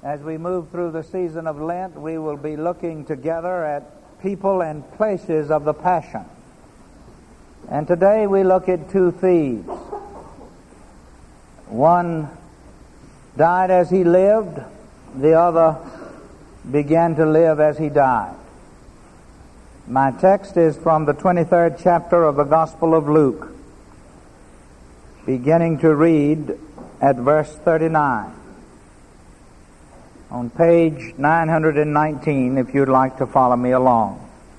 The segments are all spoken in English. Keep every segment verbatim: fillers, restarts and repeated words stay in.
As we move through the season of Lent, we will be looking together at people and places of the Passion. And today we look at two thieves. One died as he lived, the other began to live as he died. My text is from the twenty-third chapter of the Gospel of Luke, beginning to read at verse thirty-nine. On page nine hundred nineteen, if you'd like to follow me along.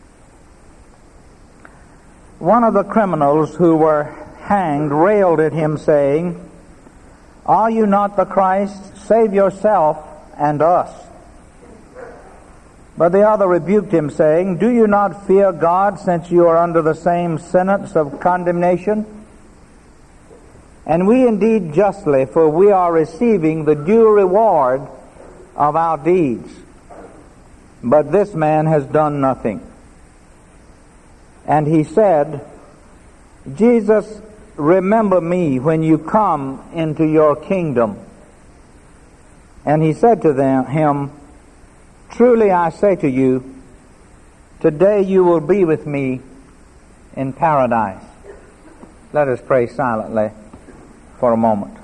One of the criminals who were hanged railed at him, saying, "Are you not the Christ? Save yourself and us." But the other rebuked him, saying, "Do you not fear God, since you are under the same sentence of condemnation? And we indeed justly, for we are receiving the due reward of our deeds. But this man has done nothing." And he said, "Jesus, remember me when you come into your kingdom." And he said to them, him, "Truly I say to you, today you will be with me in paradise." Let us pray silently for a moment.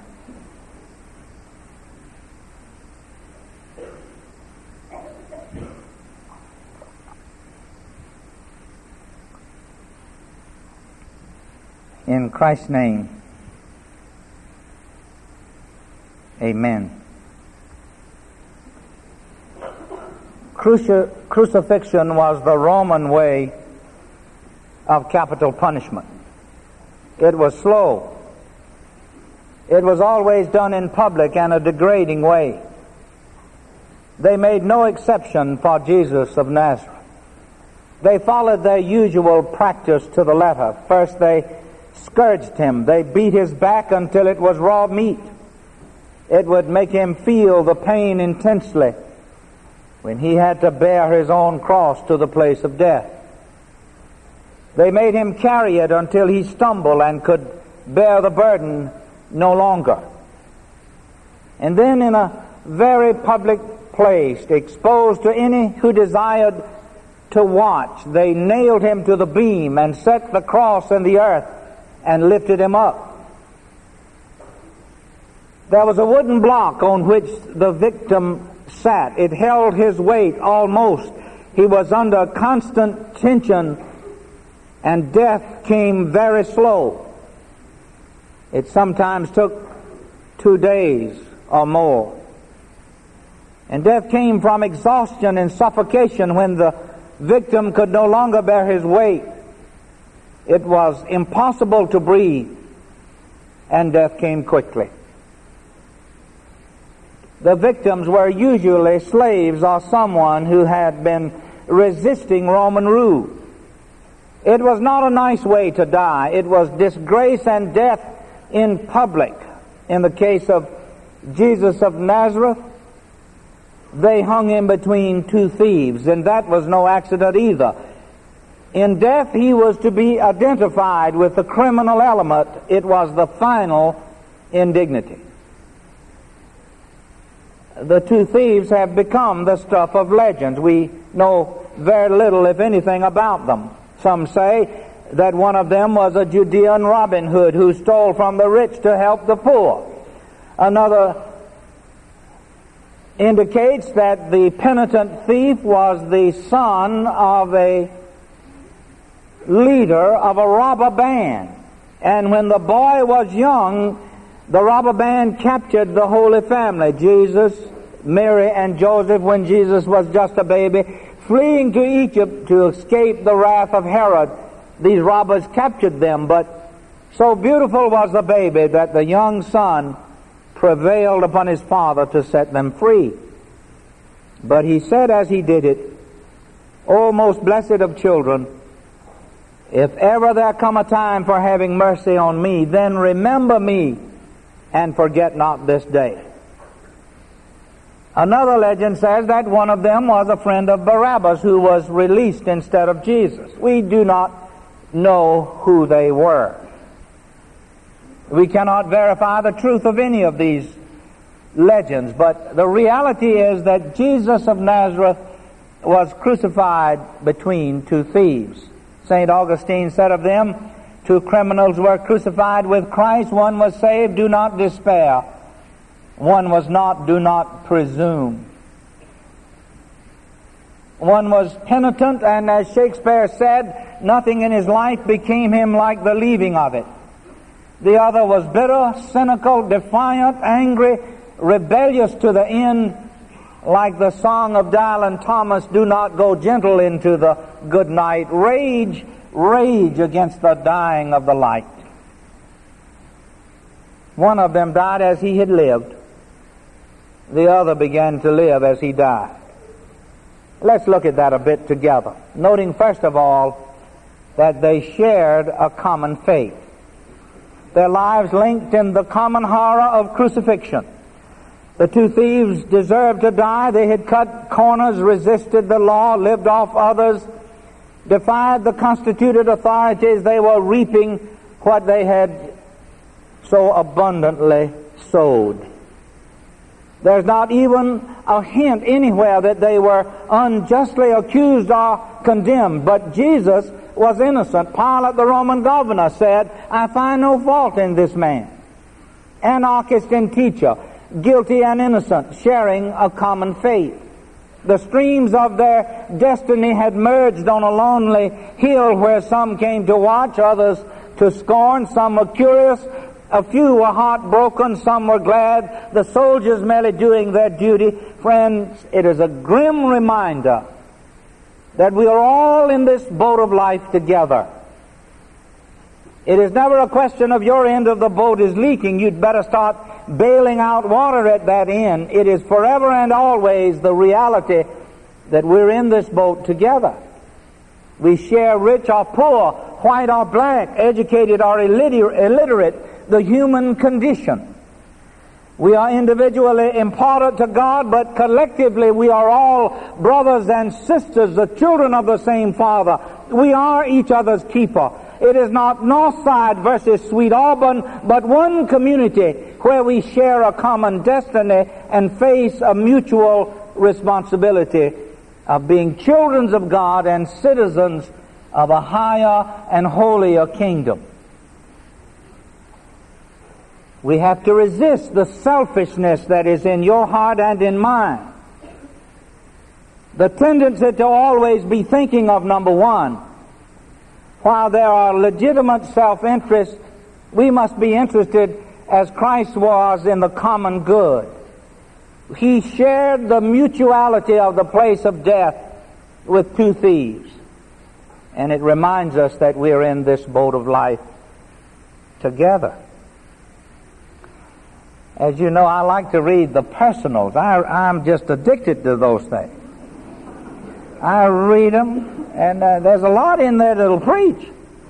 In Christ's name, amen. Cruci- crucifixion was the Roman way of capital punishment. It was slow. It was always done in public and a degrading way. They made no exception for Jesus of Nazareth. They followed their usual practice to the letter. First they scourged him. They beat his back until it was raw meat. It would make him feel the pain intensely when he had to bear his own cross to the place of death. They made him carry it until he stumbled and could bear the burden no longer. And then in a very public place, exposed to any who desired to watch, they nailed him to the beam and set the cross in the earth and lifted him up. There was a wooden block on which the victim sat. It held his weight almost. He was under constant tension, and death came very slow. It sometimes took two days or more. And death came from exhaustion and suffocation when the victim could no longer bear his weight. It was impossible to breathe, and death came quickly. The victims were usually slaves or someone who had been resisting Roman rule. It was not a nice way to die. It was disgrace and death in public. In the case of Jesus of Nazareth, they hung him between two thieves, and that was no accident either. In death, he was to be identified with the criminal element. It was the final indignity. The two thieves have become the stuff of legends. We know very little, if anything, about them. Some say that one of them was a Judean Robin Hood who stole from the rich to help the poor. Another indicates that the penitent thief was the son of a leader of a robber band. And when the boy was young, the robber band captured the Holy Family, Jesus, Mary, and Joseph, when Jesus was just a baby, fleeing to Egypt to escape the wrath of Herod. These robbers captured them, but so beautiful was the baby that the young son prevailed upon his father to set them free. But he said as he did it, "O most blessed of children, if ever there come a time for having mercy on me, then remember me and forget not this day." Another legend says that one of them was a friend of Barabbas who was released instead of Jesus. We do not know who they were. We cannot verify the truth of any of these legends. But the reality is that Jesus of Nazareth was crucified between two thieves. Saint Augustine said of them, two criminals were crucified with Christ. One was saved, do not despair. One was not, do not presume. One was penitent, and as Shakespeare said, nothing in his life became him like the leaving of it. The other was bitter, cynical, defiant, angry, rebellious to the end, like the song of Dylan Thomas, do not go gentle into the good night. Rage, rage against the dying of the light. One of them died as he had lived. The other began to live as he died. Let's look at that a bit together, noting first of all that they shared a common faith. Their lives linked in the common horror of crucifixion. The two thieves deserved to die. They had cut corners, resisted the law, lived off others, defied the constituted authorities. They were reaping what they had so abundantly sowed. There's not even a hint anywhere that they were unjustly accused or condemned. But Jesus was innocent. Pilate, the Roman governor, said, I find no fault in this man. Anarchist and teacher, guilty and innocent, sharing a common faith. The streams of their destiny had merged on a lonely hill where some came to watch, others to scorn, some were curious, a few were heartbroken, some were glad, the soldiers merely doing their duty. Friends, it is a grim reminder that we are all in this boat of life together. It is never a question of your end of the boat is leaking. You'd better start bailing out water at that end. It is forever and always the reality that we're in this boat together. We share rich or poor, white or black, educated or illiterate, the human condition. We are individually important to God, but collectively we are all brothers and sisters, the children of the same Father. We are each other's keeper. It is not Northside versus Sweet Auburn, but one community where we share a common destiny and face a mutual responsibility of being children of God and citizens of a higher and holier kingdom. We have to resist the selfishness that is in your heart and in mine. The tendency to always be thinking of number one. While there are legitimate self-interests, we must be interested as Christ was in the common good. He shared the mutuality of the place of death with two thieves. And it reminds us that we're in this boat of life together. As you know, I like to read the personals. I, I'm just addicted to those things. I read them, and uh, there's a lot in there that'll preach.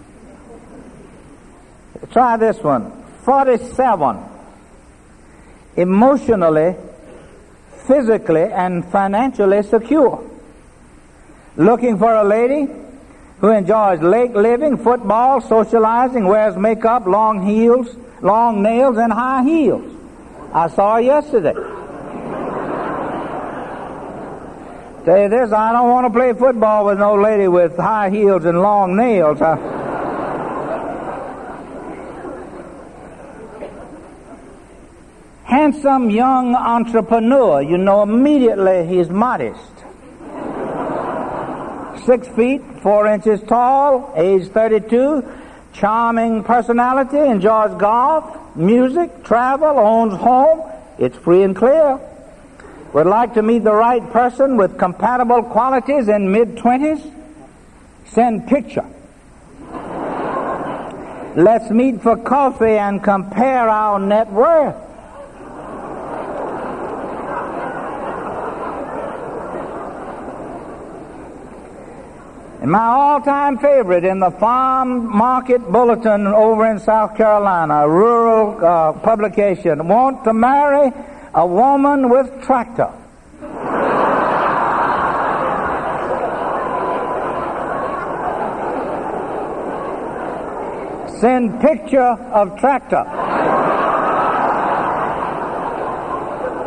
Try this one. forty-seven. Emotionally, physically, and financially secure. Looking for a lady who enjoys lake living, football, socializing, wears makeup, long heels, long nails, and high heels. I saw her yesterday. Tell you this, I don't want to play football with no lady with high heels and long nails. I... Handsome young entrepreneur, you know immediately he's modest. Six feet, four inches tall, age thirty-two, charming personality, enjoys golf, music, travel, owns home. It's free and clear. Would like to meet the right person with compatible qualities in mid-twenties? Send picture. Let's meet for coffee and compare our net worth. And my all-time favorite in the Farm Market Bulletin over in South Carolina, a rural uh, publication, want to marry a woman with tractor. Send picture of tractor.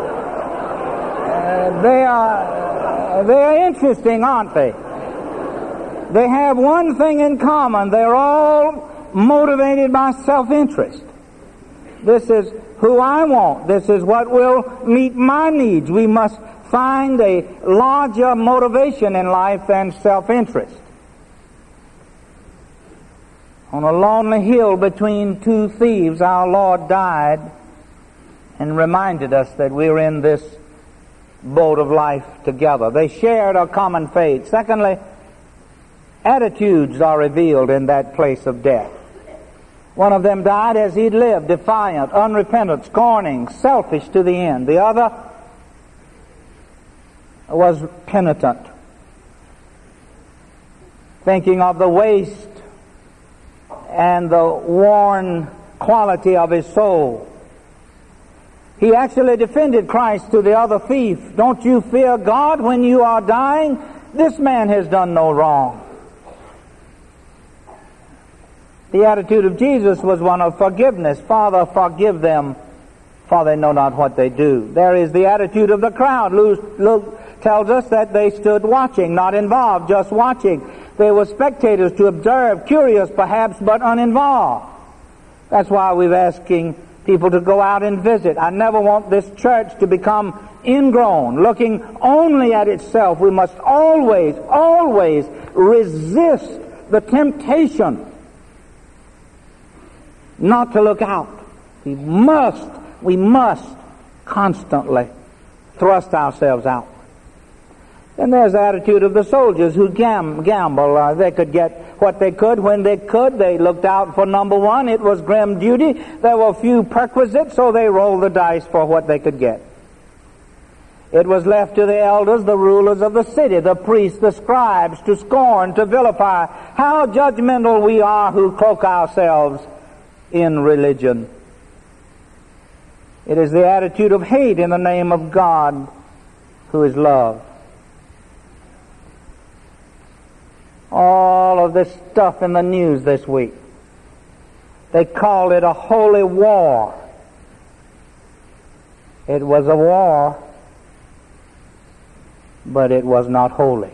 They're interesting, aren't they? They have one thing in common. They're all motivated by self-interest. This is who I want. This is what will meet my needs. We must find a larger motivation in life than self-interest. On a lonely hill between two thieves, our Lord died and reminded us that we're in this boat of life together. They shared a common fate. Secondly, attitudes are revealed in that place of death. One of them died as he'd lived, defiant, unrepentant, scorning, selfish to the end. The other was penitent, thinking of the waste and the worn quality of his soul. He actually defended Christ to the other thief. Don't you fear God when you are dying? This man has done no wrong. The attitude of Jesus was one of forgiveness. Father, forgive them, for they know not what they do. There is the attitude of the crowd. Luke tells us that they stood watching, not involved, just watching. They were spectators to observe, curious perhaps, but uninvolved. That's why we're asking people to go out and visit. I never want this church to become ingrown, looking only at itself. We must always, always resist the temptation not to look out. We must, we must constantly thrust ourselves out. Then there's the attitude of the soldiers who gam- gamble. Uh, they could get what they could when they could. They looked out for number one. It was grim duty. There were few perquisites, so they rolled the dice for what they could get. It was left to the elders, the rulers of the city, the priests, the scribes, to scorn, to vilify. How judgmental we are who cloak ourselves in religion. It is the attitude of hate in the name of God, who is love. All of this stuff in the news this week, they called it a holy war. It was a war, but it was not holy.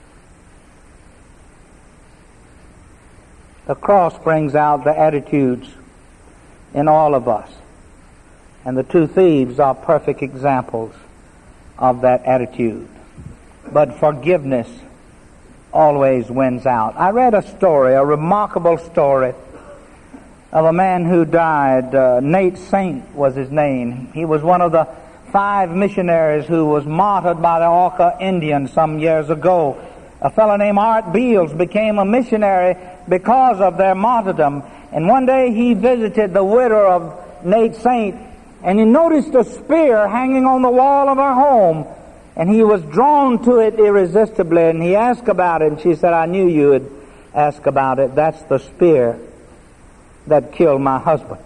The cross brings out the attitudes in all of us. And the two thieves are perfect examples of that attitude. But forgiveness always wins out. I read a story, a remarkable story, of a man who died. Uh, Nate Saint was his name. He was one of the five missionaries who was martyred by the Auca Indians some years ago. A fellow named Art Beals became a missionary because of their martyrdom. And one day he visited the widow of Nate Saint, and he noticed a spear hanging on the wall of her home. And he was drawn to it irresistibly, and he asked about it, and she said, I knew you would ask about it. That's the spear that killed my husband.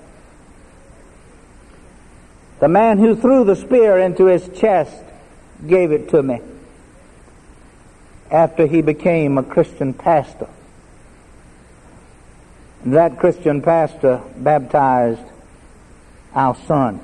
The man who threw the spear into his chest gave it to me after he became a Christian pastor. That Christian pastor baptized our son.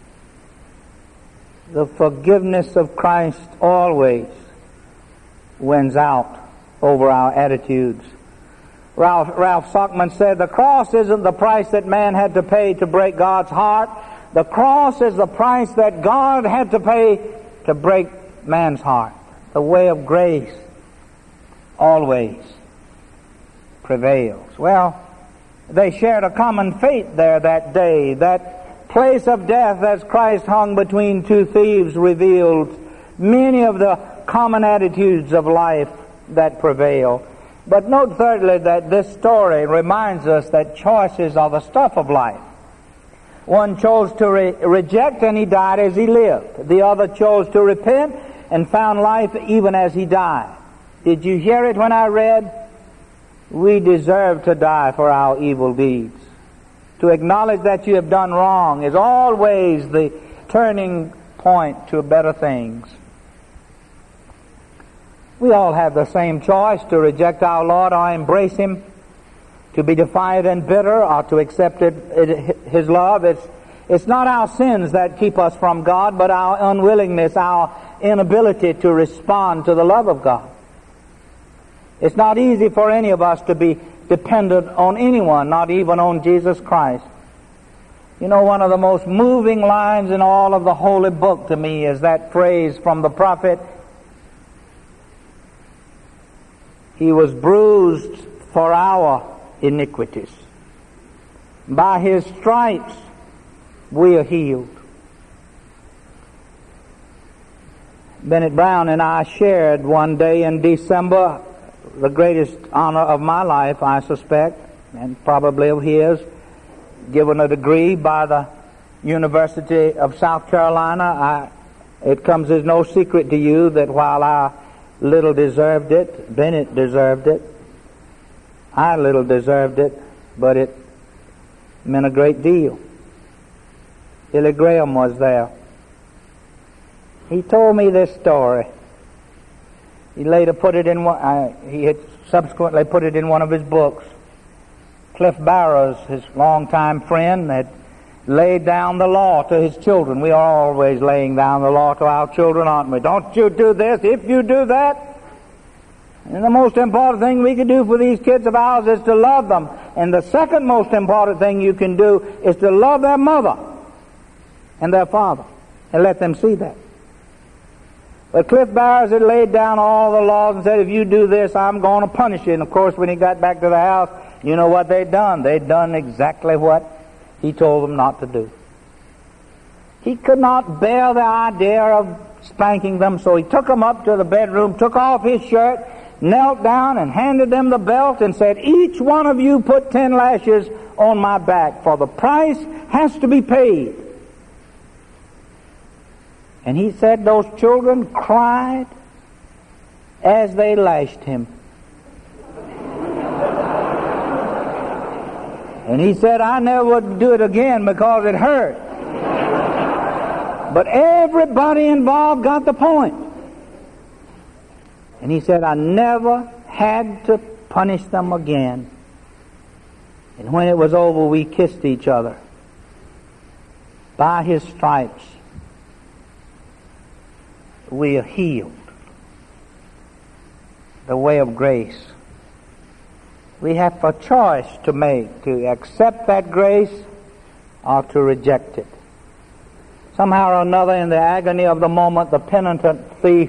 The forgiveness of Christ always wins out over our attitudes. Ralph, Ralph Sockman said, the cross isn't the price that man had to pay to break God's heart. The cross is the price that God had to pay to break man's heart. The way of grace always prevails. Well, they shared a common fate there that day. That place of death as Christ hung between two thieves revealed many of the common attitudes of life that prevail. But note thirdly that this story reminds us that choices are the stuff of life. One chose to re- reject and he died as he lived. The other chose to repent and found life even as he died. Did you hear it when I read? We deserve to die for our evil deeds. To acknowledge that you have done wrong is always the turning point to better things. We all have the same choice, to reject our Lord or embrace Him, to be defiant and bitter or to accept it, it, His love. It's, it's not our sins that keep us from God, but our unwillingness, our inability to respond to the love of God. It's not easy for any of us to be dependent on anyone, not even on Jesus Christ. You know, one of the most moving lines in all of the Holy Book to me is that phrase from the prophet, He was bruised for our iniquities. By His stripes we are healed. Bennett Brown and I shared one day in December the greatest honor of my life, I suspect, and probably of his, given a degree by the University of South Carolina. I, it comes as no secret to you that while I little deserved it, Bennett deserved it, I little deserved it, but it meant a great deal. Billy Graham was there. He told me this story. He later put it in one, uh, he had subsequently put it in one of his books. Cliff Barrows, his longtime friend, had laid down the law to his children. We are always laying down the law to our children, aren't we? Don't you do this, if you do that. And the most important thing we can do for these kids of ours is to love them. And the second most important thing you can do is to love their mother and their father and let them see that. But Cliff Barrows had laid down all the laws and said, if you do this, I'm going to punish you. And of course, when he got back to the house, you know what they'd done? They'd done exactly what he told them not to do. He could not bear the idea of spanking them, so he took them up to the bedroom, took off his shirt, knelt down and handed them the belt and said, each one of you put ten lashes on my back, for the price has to be paid. And he said those children cried as they lashed him. And he said, I never would do it again because it hurt. But everybody involved got the point. And he said, I never had to punish them again. And when it was over, we kissed each other. By His stripes, we are healed. The way of grace. We have a choice to make, to accept that grace or to reject it. Somehow or another, in the agony of the moment, the penitent thief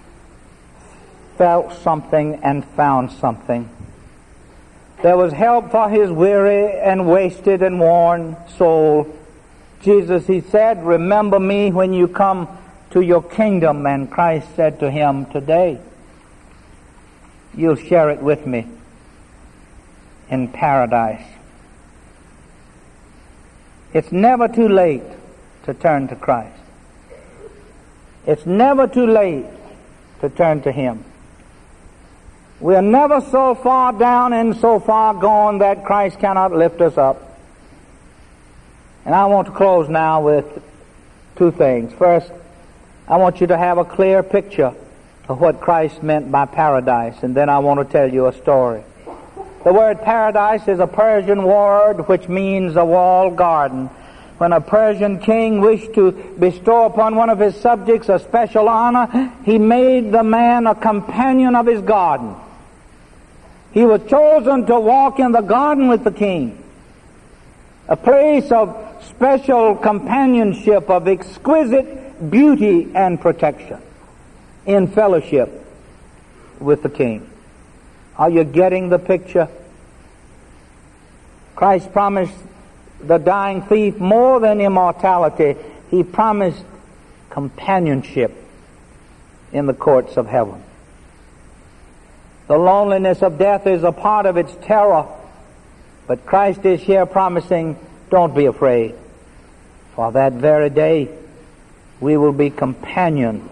felt something and found something. There was help for his weary and wasted and worn soul. Jesus, he said, remember me when you come to your kingdom. And Christ said to him, today you'll share it with me in paradise. It's never too late to turn to Christ. It's never too late to turn to Him. We are never so far down and so far gone that Christ cannot lift us up. And I want to close now with two things. First, I want you to have a clear picture of what Christ meant by paradise, and then I want to tell you a story. The word paradise is a Persian word which means a walled garden. When a Persian king wished to bestow upon one of his subjects a special honor, he made the man a companion of his garden. He was chosen to walk in the garden with the king, a place of special companionship, of exquisite beauty and protection, in fellowship with the king. Are you getting the picture? Christ promised the dying thief more than immortality. He promised companionship in the courts of heaven. The loneliness of death is a part of its terror, but Christ is here promising, don't be afraid, for that very day we will be companions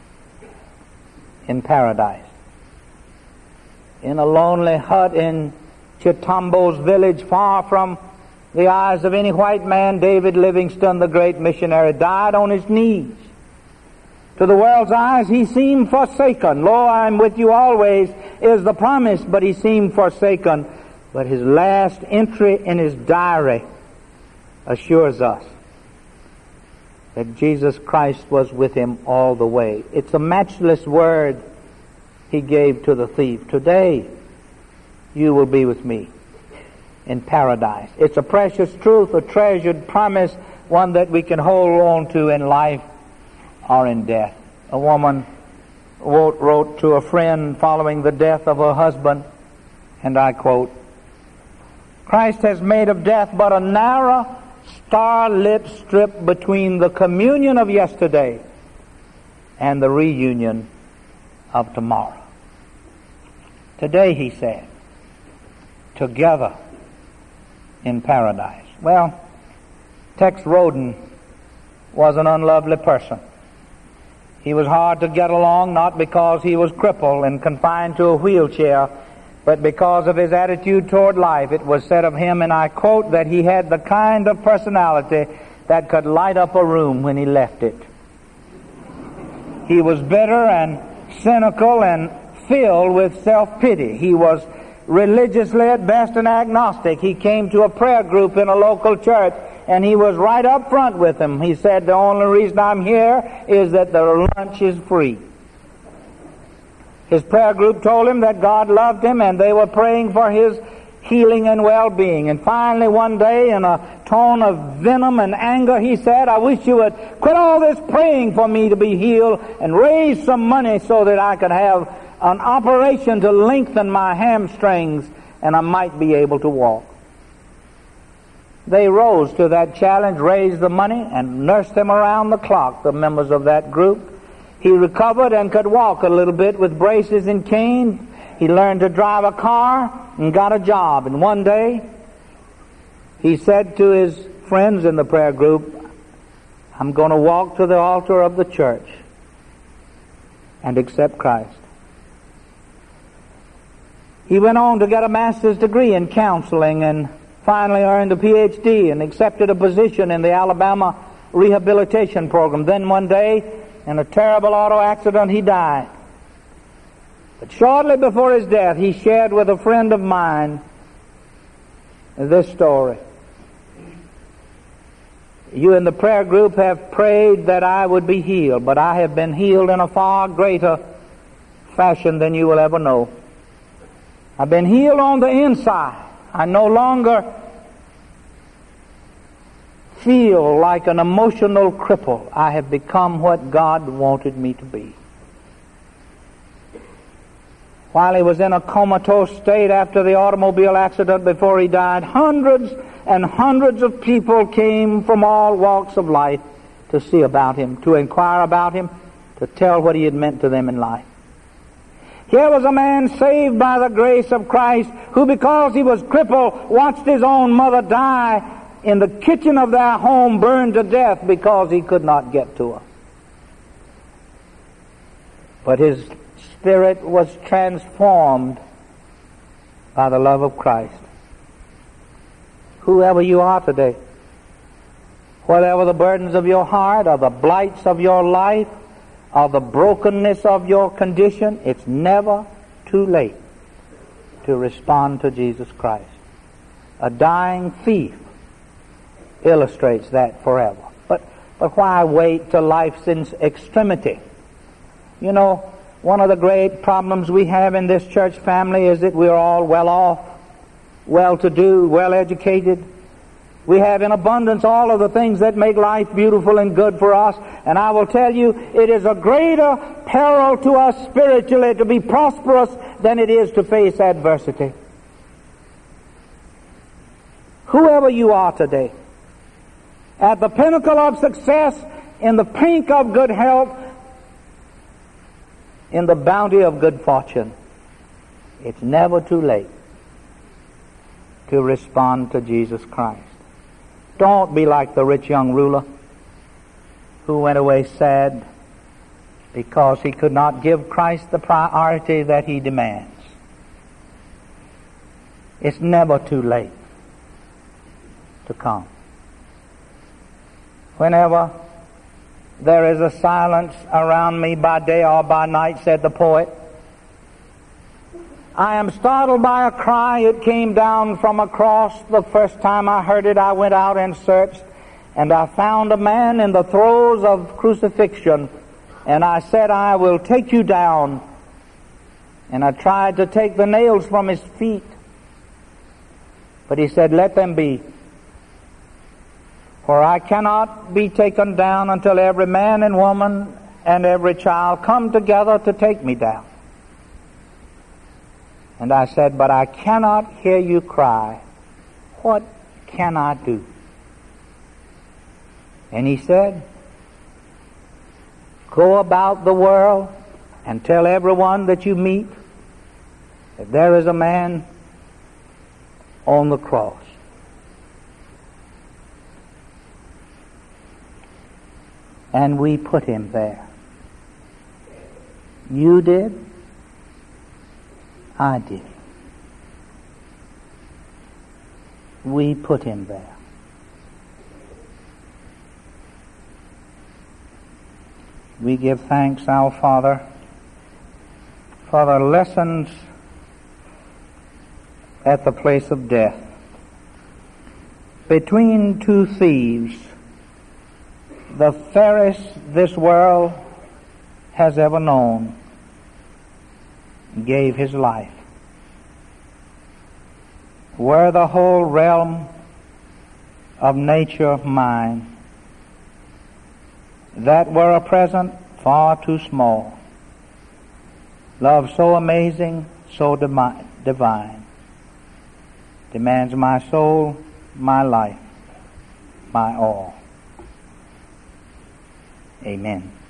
in paradise. In a lonely hut in Chitambo's village, far from the eyes of any white man, David Livingstone, the great missionary, died on his knees. To the world's eyes, he seemed forsaken. Lo, I am with you always is the promise, but he seemed forsaken. But his last entry in his diary assures us that Jesus Christ was with him all the way. It's a matchless word he gave to the thief. Today, you will be with me in paradise. It's a precious truth, a treasured promise, one that we can hold on to in life or in death. A woman wrote, wrote to a friend following the death of her husband, and I quote, "Christ has made of death but a narrow, star-lit strip between the communion of yesterday and the reunion of tomorrow." Today, he said, together in paradise. Well, Tex Roden was an unlovely person. He was hard to get along, not because he was crippled and confined to a wheelchair, but because of his attitude toward life. It was said of him, and I quote, that he had the kind of personality that could light up a room when he left it. He was bitter and cynical and filled with self-pity. He was religiously at best an agnostic. He came to a prayer group in a local church, and he was right up front with them. He said, "The only reason I'm here is that the lunch is free." His prayer group told him that God loved him, and they were praying for his healing and well-being. And finally, one day, in a tone of venom and anger, he said, "I wish you would quit all this praying for me to be healed and raise some money so that I could have an operation to lengthen my hamstrings and I might be able to walk." They rose to that challenge, raised the money, and nursed him around the clock, the members of that group. He recovered and could walk a little bit with braces and cane. He learned to drive a car and got a job. And one day, he said to his friends in the prayer group, "I'm going to walk to the altar of the church and accept Christ." He went on to get a master's degree in counseling and finally earned a P H D and accepted a position in the Alabama rehabilitation program. Then one day, in a terrible auto accident, he died. But shortly before his death, he shared with a friend of mine this story. "You in the prayer group have prayed that I would be healed, but I have been healed in a far greater fashion than you will ever know. I've been healed on the inside. I no longer feel like an emotional cripple. I have become what God wanted me to be." While he was in a comatose state after the automobile accident before he died, hundreds and hundreds of people came from all walks of life to see about him, to inquire about him, to tell what he had meant to them in life. Here was a man saved by the grace of Christ who, because he was crippled, watched his own mother die in the kitchen of their home, burned to death because he could not get to her. But his spirit was transformed by the love of Christ. Whoever you are today, whatever the burdens of your heart or the blights of your life, of the brokenness of your condition, it's never too late to respond to Jesus Christ. A dying thief illustrates that forever. But, but why wait till life's in extremity? You know, one of the great problems we have in this church family is that we're all well off, well-to-do, well-educated. We have in abundance all of the things that make life beautiful and good for us. And I will tell you, it is a greater peril to us spiritually to be prosperous than it is to face adversity. Whoever you are today, at the pinnacle of success, in the pink of good health, in the bounty of good fortune, it's never too late to respond to Jesus Christ. Don't be like the rich young ruler who went away sad because he could not give Christ the priority that he demands. It's never too late to come. Whenever there is a silence around me by day or by night, said the poet, I am startled by a cry. It came down from a cross. The first time I heard it, I went out and searched, And I found a man in the throes of crucifixion, and I said, I will take you down. And I tried to take the nails from his feet. But he said, let them be. For I cannot be taken down until every man and woman and every child come together to take me down. And I said, but I cannot hear you cry. What can I do? And he said, go about the world and tell everyone that you meet that there is a man on the cross. And we put him there. You did. I did. We put him there. We give thanks, our Father, for the lessons at the place of death. Between two thieves, the fairest this world has ever known, gave his life. Were the whole realm of nature mine, that were a present far too small. Love so amazing, so divine, demands my soul, my life, my all. Amen.